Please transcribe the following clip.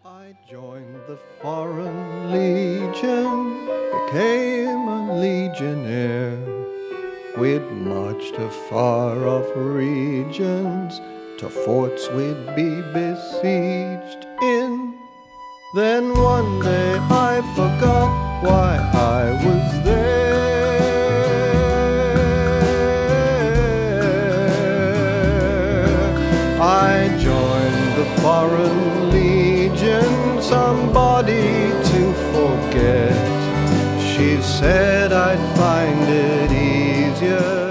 I joined the Foreign Legion, became a legionnaire. We'd march to far-off regions, to forts we'd be besieged in. Then one day I forgot why I was there. I joined the Foreign Legion, somebody to forget. She said I'd find it easier